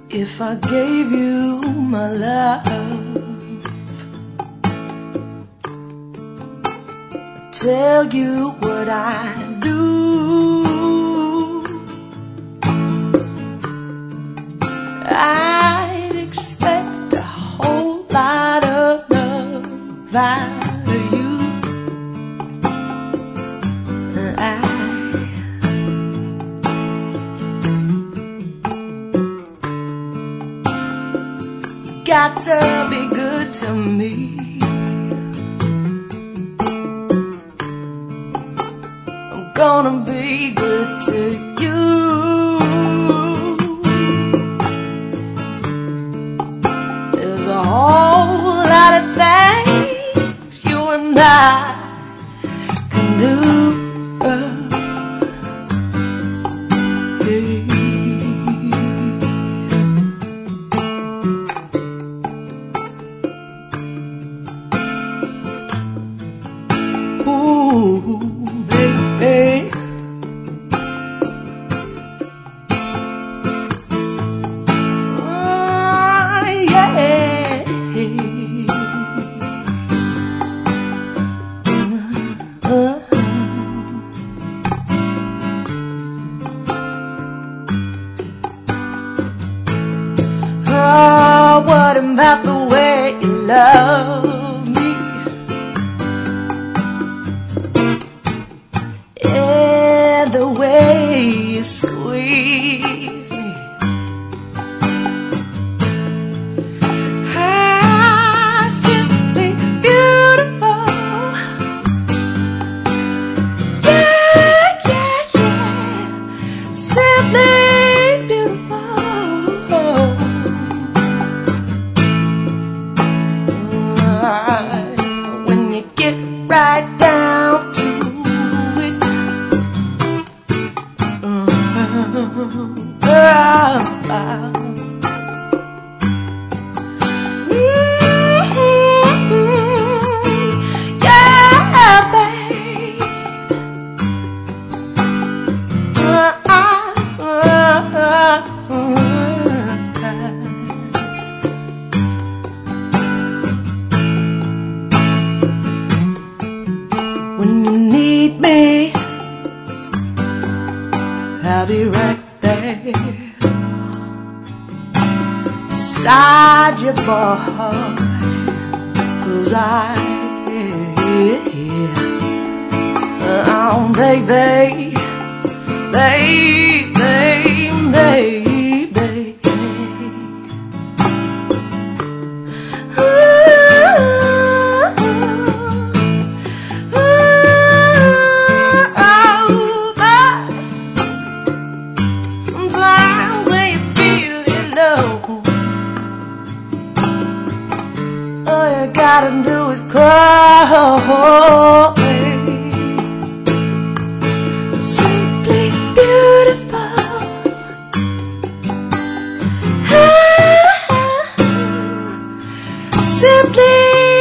If I gave you my love, I'd tell you what I do. I'd expect a whole lot of love out of you. Got to be good to me. I'm gonna be good to you. There's a whole lot of things you and I can do. Ooh, baby. Yeah. Oh, what about the way you love me? And the way you squeeze me. Ah, simply beautiful. Yeah, yeah, yeah. Simply beautiful. When you get right down to yeah, babe. When you need me, I'll be right there beside you, boy, 'cause baby, baby, baby. Sometimes when you feel it low, all you gotta do is call. Simply beautiful. Simply